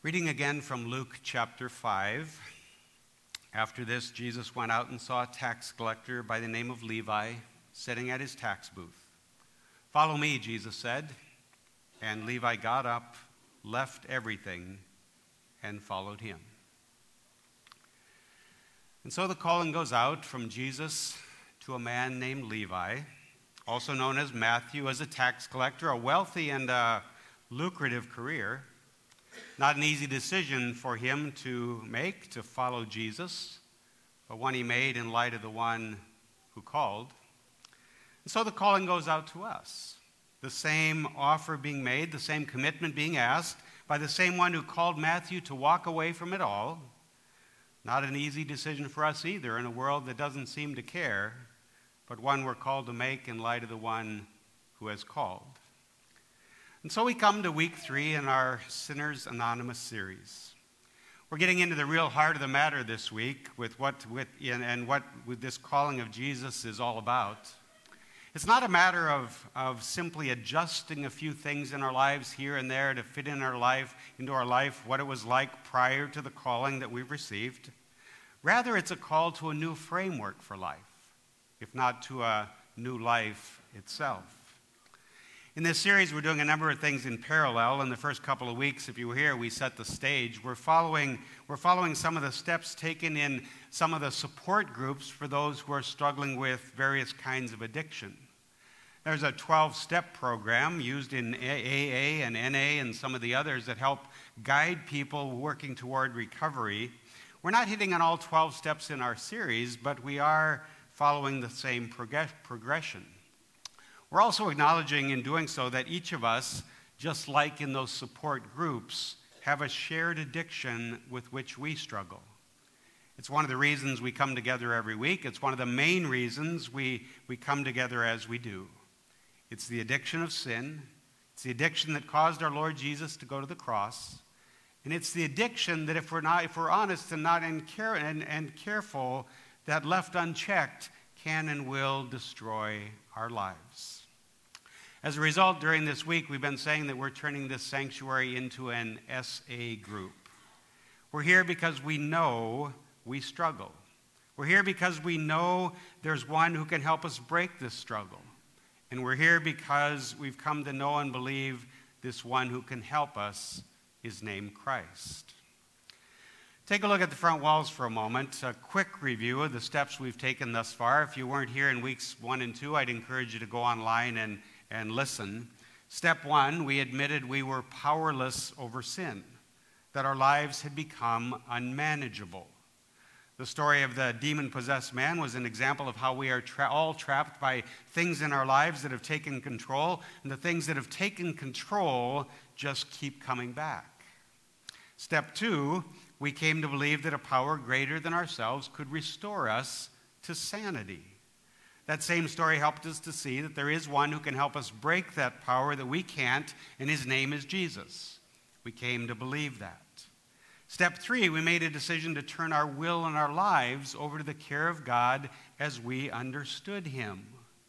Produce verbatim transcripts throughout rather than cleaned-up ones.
Reading again from Luke chapter five. After this, Jesus went out and saw a tax collector by the name of Levi sitting at his tax booth. "Follow me," Jesus said. And Levi got up, left everything, and followed him. And so the calling goes out from Jesus to a man named Levi, also known as Matthew, as a tax collector, a wealthy and a lucrative career. Not an easy decision for him to make, to follow Jesus, but one he made in light of the one who called. And so the calling goes out to us. The same offer being made, the same commitment being asked by the same one who called Matthew to walk away from it all. Not an easy decision for us either in a world that doesn't seem to care, but one we're called to make in light of the one who has called. And so we come to week three in our Sinners Anonymous series. We're getting into the real heart of the matter this week with what with and what with this calling of Jesus is all about. It's not a matter of, of simply adjusting a few things in our lives here and there to fit in our life, into our life, what it was like prior to the calling that we've received. Rather, it's a call to a new framework for life, if not to a new life itself. In this series, we're doing a number of things in parallel. In the first couple of weeks, if you were here, we set the stage. We're following, we're following some of the steps taken in some of the support groups for those who are struggling with various kinds of addiction. There's a twelve-step program used in A A and N A and some of the others that help guide people working toward recovery. We're not hitting on all twelve steps in our series, but we are following the same prog- progression. We're also acknowledging in doing so that each of us, just like in those support groups, have a shared addiction with which we struggle. It's one of the reasons we come together every week. It's one of the main reasons we, we come together as we do. It's the addiction of sin. It's the addiction that caused our Lord Jesus to go to the cross. And it's the addiction that if we're not, if we're honest and not in care, and, and careful, that left unchecked can and will destroy our lives. As a result, during this week, we've been saying that we're turning this sanctuary into an S A group. We're here because we know we struggle. We're here because we know there's one who can help us break this struggle. And we're here because we've come to know and believe this one who can help us is named Christ. Take a look at the front walls for a moment. A quick review of the steps we've taken thus far. If you weren't here in weeks one and two, I'd encourage you to go online and, and listen. Step one, we admitted we were powerless over sin, that our lives had become unmanageable. The story of the demon-possessed man was an example of how we are tra- all trapped by things in our lives that have taken control, and the things that have taken control just keep coming back. Step two, we came to believe that a power greater than ourselves could restore us to sanity. That same story helped us to see that there is one who can help us break that power that we can't, and his name is Jesus. We came to believe that. Step three, we made a decision to turn our will and our lives over to the care of God as we understood him.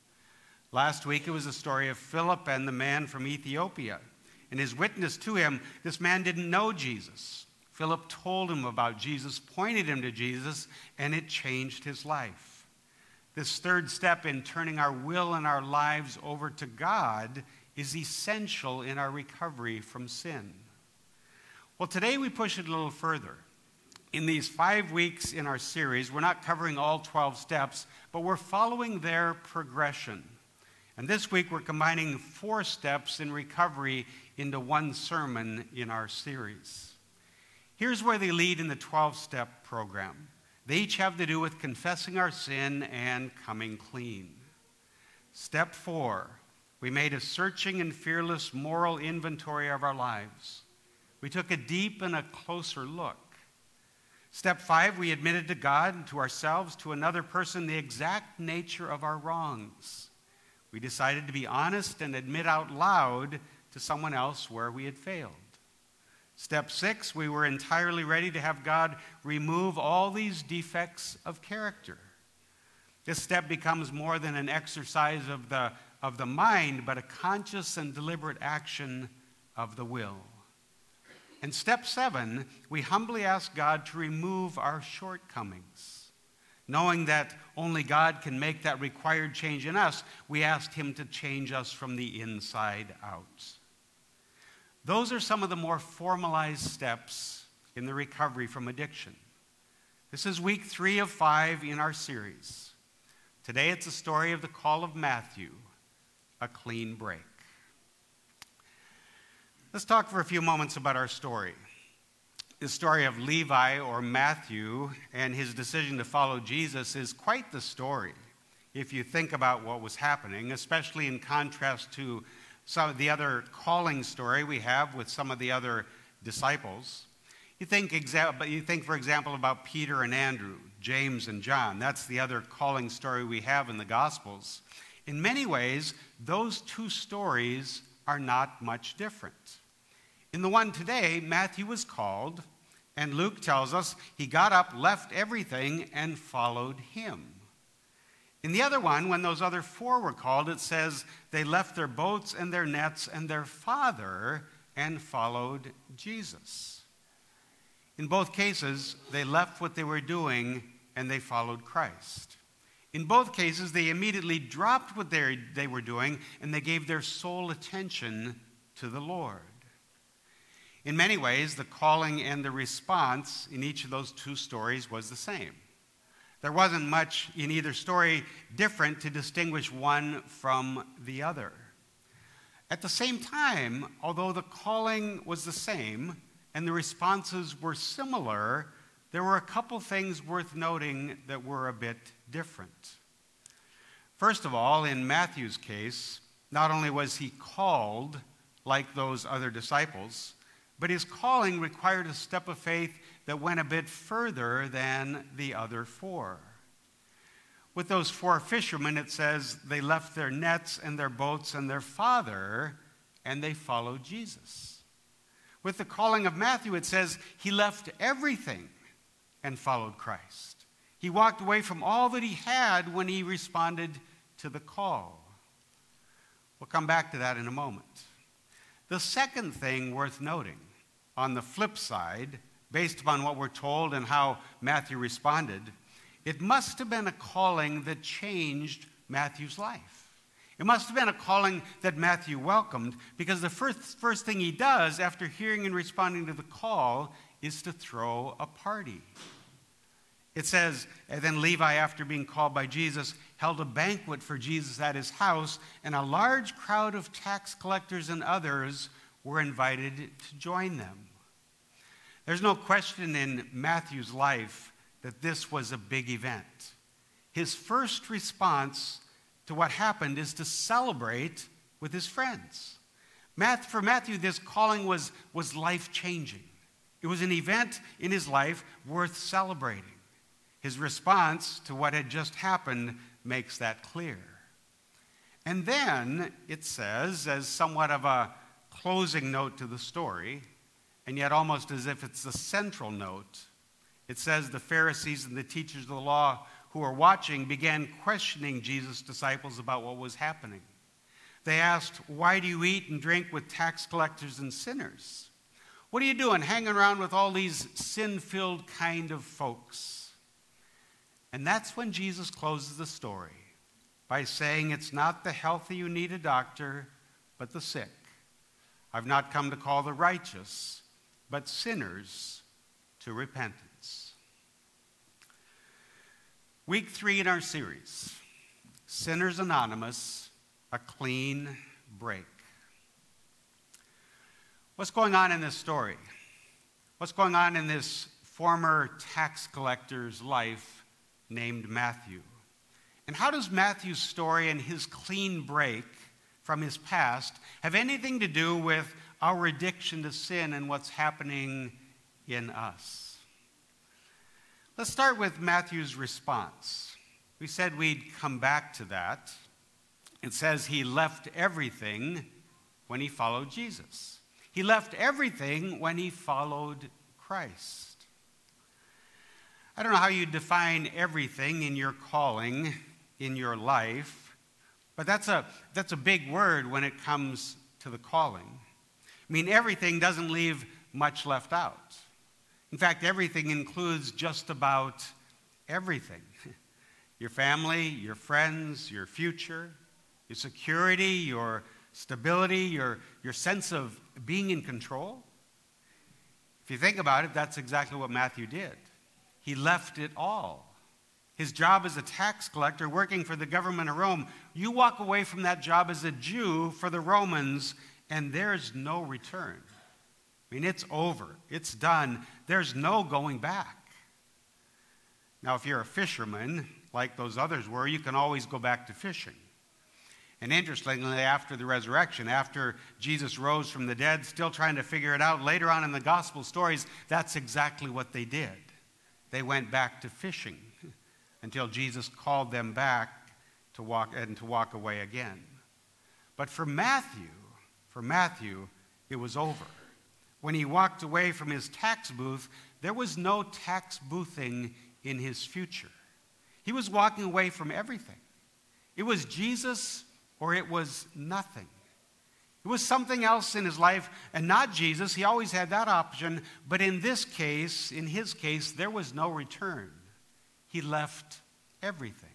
Last week, it was the story of Philip and the man from Ethiopia. And his witness to him, this man didn't know Jesus. Philip told him about Jesus, pointed him to Jesus, and it changed his life. This third step in turning our will and our lives over to God is essential in our recovery from sin. Well, today we push it a little further. In these five weeks in our series, we're not covering all twelve steps, but we're following their progression. And this week we're combining four steps in recovery into one sermon in our series. Here's where they lead in the twelve-step program. They each have to do with confessing our sin and coming clean. Step four, we made a searching and fearless moral inventory of our lives. We took a deep and a closer look. Step five, we admitted to God, to ourselves, to another person, the exact nature of our wrongs. We decided to be honest and admit out loud to someone else where we had failed. Step six, we were entirely ready to have God remove all these defects of character. This step becomes more than an exercise of the, of the mind, but a conscious and deliberate action of the will. And step seven, we humbly ask God to remove our shortcomings. Knowing that only God can make that required change in us, we asked him to change us from the inside out. Those are some of the more formalized steps in the recovery from addiction. This is week three of five in our series. Today it's a story of the call of Matthew, a clean break. Let's talk for a few moments about our story. The story of Levi, or Matthew, and his decision to follow Jesus is quite the story if you think about what was happening, especially in contrast to some of the other calling story we have with some of the other disciples. You think, exa- you think, for example, about Peter and Andrew, James and John. That's the other calling story we have in the Gospels. In many ways, those two stories are not much different. In the one today, Matthew was called, and Luke tells us he got up, left everything, and followed him. In the other one, when those other four were called, it says they left their boats and their nets and their father and followed Jesus. In both cases, they left what they were doing and they followed Christ. In both cases, they immediately dropped what they they were doing and they gave their sole attention to the Lord. In many ways, the calling and the response in each of those two stories was the same. There wasn't much in either story different to distinguish one from the other. At the same time, although the calling was the same and the responses were similar, there were a couple things worth noting that were a bit different. First of all, in Matthew's case, not only was he called like those other disciples, but his calling required a step of faith that went a bit further than the other four. With those four fishermen, it says they left their nets and their boats and their father, and they followed Jesus. With the calling of Matthew, it says he left everything and followed Christ. He walked away from all that he had when he responded to the call. We'll come back to that in a moment. The second thing worth noting, on the flip side, based upon what we're told and how Matthew responded, it must have been a calling that changed Matthew's life. It must have been a calling that Matthew welcomed, because the first, first thing he does after hearing and responding to the call is to throw a party. It says, and then Levi, after being called by Jesus, held a banquet for Jesus at his house, and a large crowd of tax collectors and others were invited to join them. There's no question in Matthew's life that this was a big event. His first response to what happened is to celebrate with his friends. For Matthew, this calling was, was life-changing. It was an event in his life worth celebrating. His response to what had just happened makes that clear. And then it says, as somewhat of a closing note to the story, and yet almost as if it's the central note, it says the Pharisees and the teachers of the law who were watching began questioning Jesus' disciples about what was happening. They asked, "Why do you eat and drink with tax collectors and sinners? What are you doing hanging around with all these sin-filled kind of folks?" And that's when Jesus closes the story by saying, "It's not the healthy who need a doctor, but the sick. I've not come to call the righteous, but sinners to repentance." Week three in our series, Sinners Anonymous, a clean break. What's going on in this story? What's going on in this former tax collector's life named Matthew? And how does Matthew's story and his clean break from his past have anything to do with our addiction to sin and what's happening in us? Let's start with Matthew's response. We said we'd come back to that. It says he left everything when he followed Jesus. He left everything when he followed Christ. I don't know how you define everything in your calling, in your life, but that's a, that's a big word when it comes to the calling. I mean, everything doesn't leave much left out. In fact, everything includes just about everything. Your family, your friends, your future, your security, your stability, your, your sense of being in control. If you think about it, that's exactly what Matthew did. He left it all. His job as a tax collector, working for the government of Rome. You walk away from that job as a Jew for the Romans, and there's no return. I mean, it's over. It's done. There's no going back. Now, if you're a fisherman, like those others were, you can always go back to fishing. And interestingly, after the resurrection, after Jesus rose from the dead, still trying to figure it out, later on in the gospel stories, that's exactly what they did. They went back to fishing until Jesus called them back to walk and to walk away again. But for Matthew, for Matthew, it was over. When he walked away from his tax booth, there was no tax boothing in his future. He was walking away from everything. It was Jesus or it was nothing. It was something else in his life and not Jesus. He always had that option. But in this case, in his case, there was no return. He left everything.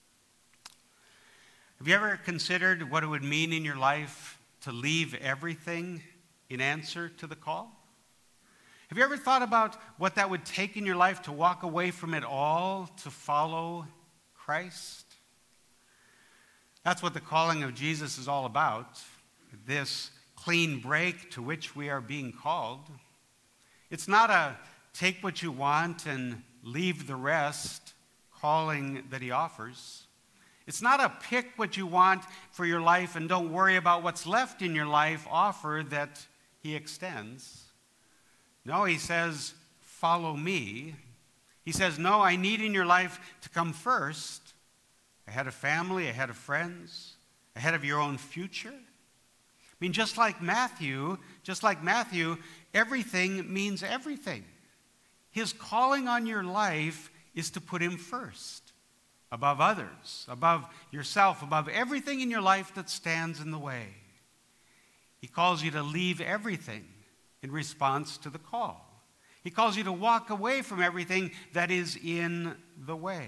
Have you ever considered what it would mean in your life to leave everything in answer to the call? Have you ever thought about what that would take in your life to walk away from it all to follow Christ? That's what the calling of Jesus is all about, this clean break to which we are being called. It's not a take what you want and leave the rest calling that he offers. It's not a pick what you want for your life and don't worry about what's left in your life offer that he extends. No, he says, follow me. He says, no, I need in your life to come first, ahead of family, ahead of friends, ahead of your own future. I mean, just like Matthew, just like Matthew, everything means everything. His calling on your life is to put him first, above others, above yourself, above everything in your life that stands in the way. He calls you to leave everything in response to the call. He calls you to walk away from everything that is in the way.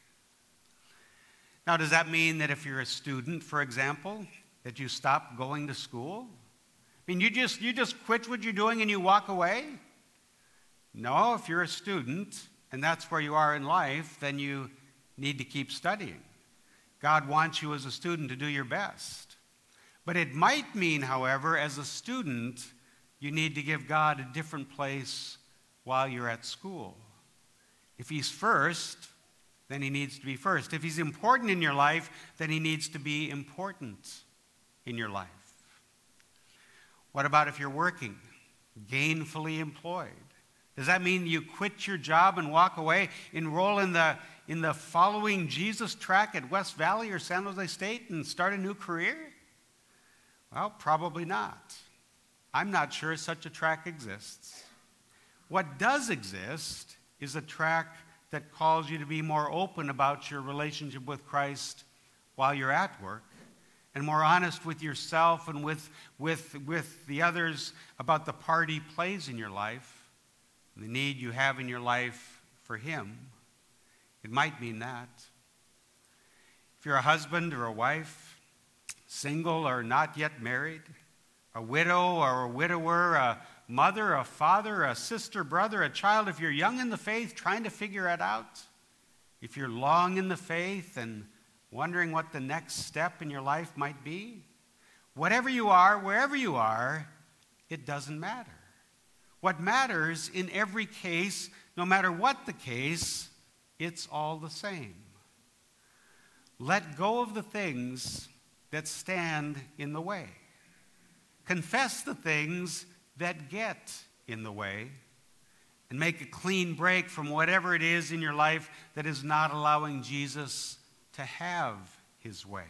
Now, does that mean that if you're a student, for example, that you stop going to school? I mean, you just, you just quit what you're doing and you walk away? No, if you're a student and that's where you are in life, then you need to keep studying. God wants you as a student to do your best. But it might mean, however, as a student, you need to give God a different place while you're at school. If he's first, then he needs to be first. If he's important in your life, then he needs to be important in your life. What about if you're working, gainfully employed? Does that mean you quit your job and walk away, enroll in the, in the following Jesus track at West Valley or San Jose State and start a new career? Well, probably not. I'm not sure such a track exists. What does exist is a track that calls you to be more open about your relationship with Christ while you're at work, and more honest with yourself and with, with, with the others about the part he plays in your life, and the need you have in your life for him. It might mean that. If you're a husband or a wife, single or not yet married, a widow or a widower, a mother, a father, a sister, brother, a child, if you're young in the faith, trying to figure it out, if you're long in the faith and wondering what the next step in your life might be, whatever you are, wherever you are, it doesn't matter. What matters in every case, no matter what the case, it's all the same. Let go of the things that stand in the way. Confess the things that get in the way, and make a clean break from whatever it is in your life that is not allowing Jesus to have his way.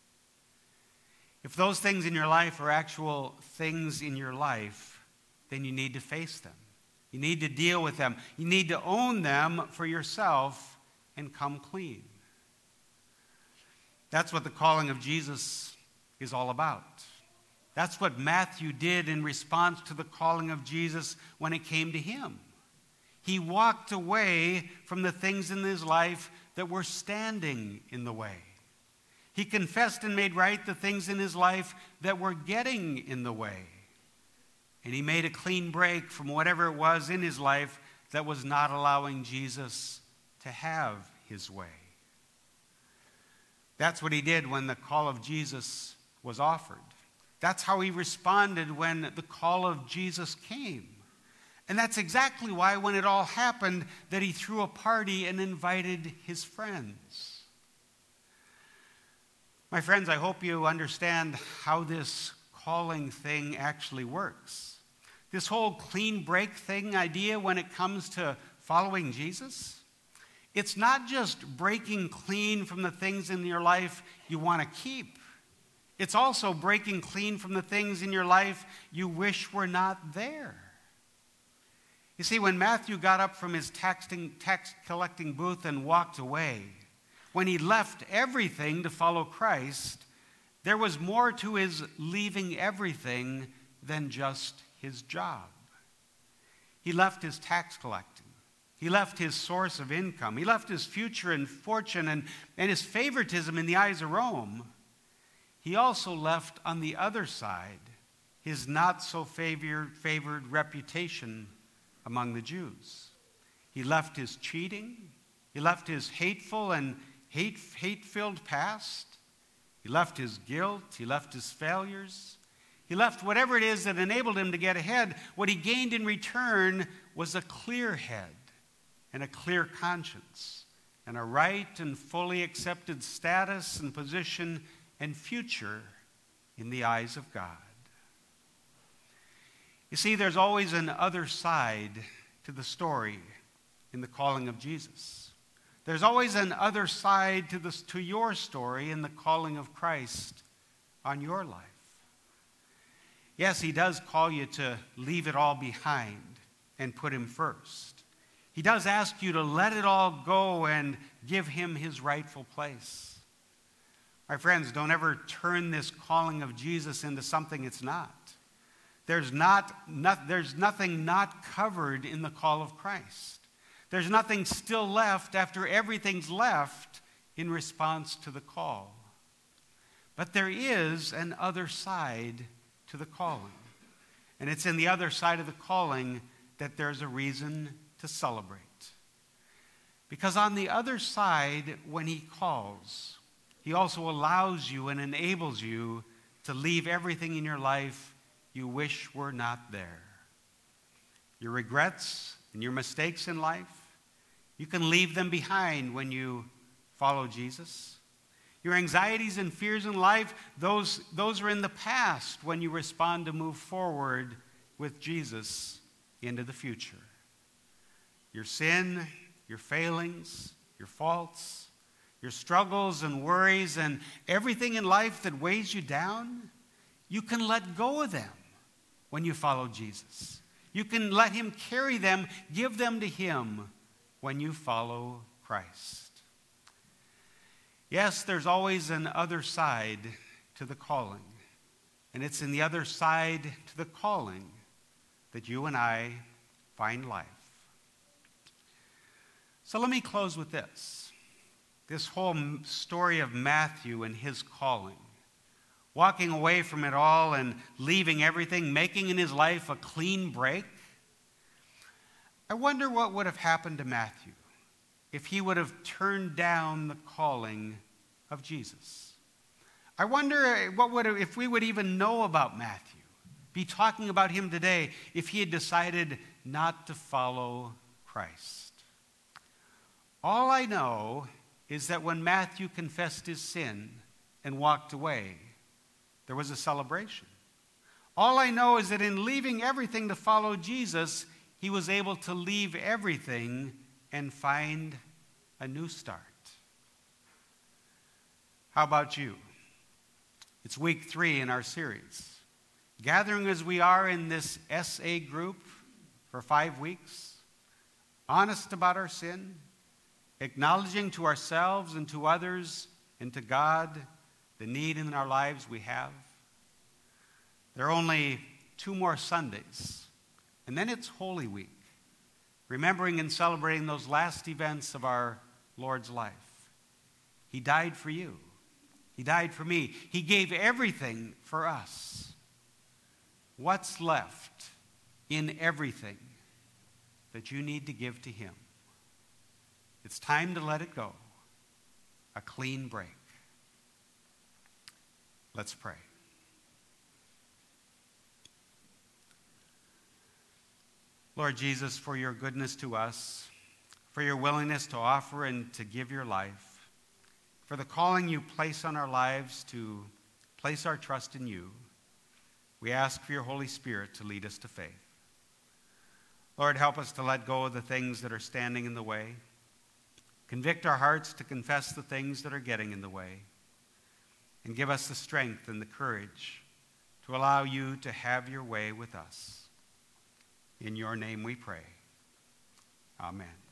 If those things in your life are actual things in your life, then you need to face them. You need to deal with them. You need to own them for yourself and come clean. That's what the calling of Jesus is all about. That's what Matthew did in response to the calling of Jesus when it came to him. He walked away from the things in his life that were standing in the way. He confessed and made right the things in his life that were getting in the way. And he made a clean break from whatever it was in his life that was not allowing Jesus to have his way. That's what he did when the call of Jesus was offered. That's how he responded when the call of Jesus came. And that's exactly why when it all happened that he threw a party and invited his friends. My friends, I hope you understand how this calling thing actually works. This whole clean break thing idea when it comes to following Jesus, it's not just breaking clean from the things in your life you want to keep. It's also breaking clean from the things in your life you wish were not there. You see, when Matthew got up from his tax collecting booth and walked away, when he left everything to follow Christ, there was more to his leaving everything than just his job. He left his tax collecting. He left his source of income. He left his future and fortune and, and his favoritism in the eyes of Rome. He also left on the other side his not so favored, favored reputation among the Jews. He left his cheating. He left his hateful and hate, hate-filled past. He left his guilt. He left his failures. He left whatever it is that enabled him to get ahead. What he gained in return was a clear head and a clear conscience and a right and fully accepted status and position and future in the eyes of God. You see, there's always an other side to the story in the calling of Jesus. There's always an other side to, this, to your story in the calling of Christ on your life. Yes, he does call you to leave it all behind and put him first. He does ask you to let it all go and give him his rightful place. My friends, don't ever turn this calling of Jesus into something it's not. There's, not, not, there's nothing not covered in the call of Christ. There's nothing still left after everything's left in response to the call. But there is an other side to the calling. And it's in the other side of the calling that there's a reason to celebrate. Because on the other side, when he calls, he also allows you and enables you to leave everything in your life you wish were not there. Your regrets and your mistakes in life, you can leave them behind when you follow Jesus. Your anxieties and fears in life, those, those are in the past when you respond to move forward with Jesus into the future. Your sin, your failings, your faults, your struggles and worries, and everything in life that weighs you down, you can let go of them when you follow Jesus. You can let him carry them, give them to him when you follow Christ. Yes, there's always an other side to the calling. And it's in the other side to the calling that you and I find life. So let me close with this. This whole story of Matthew and his calling. Walking away from it all and leaving everything, making in his life a clean break. I wonder what would have happened to Matthew if he would have turned down the calling of Jesus. I wonder what would have, if we would even know about Matthew, be talking about him today, if he had decided not to follow Christ. All I know is that when Matthew confessed his sin and walked away, there was a celebration. All I know is that in leaving everything to follow Jesus, he was able to leave everything and find a new start. How about you? It's week three in our series. Gathering as we are in this S A group for five weeks, honest about our sin, acknowledging to ourselves and to others and to God the need in our lives we have. There are only two more Sundays, and then it's Holy Week, remembering and celebrating those last events of our Lord's life. He died for you. He died for me. He gave everything for us. What's left in everything that you need to give to him? It's time to let it go. A clean break. Let's pray. Lord Jesus, for your goodness to us, for your willingness to offer and to give your life, for the calling you place on our lives to place our trust in you, we ask for your Holy Spirit to lead us to faith. Lord, help us to let go of the things that are standing in the way. Convict our hearts to confess the things that are getting in the way. And give us the strength and the courage to allow you to have your way with us. In your name we pray. Amen.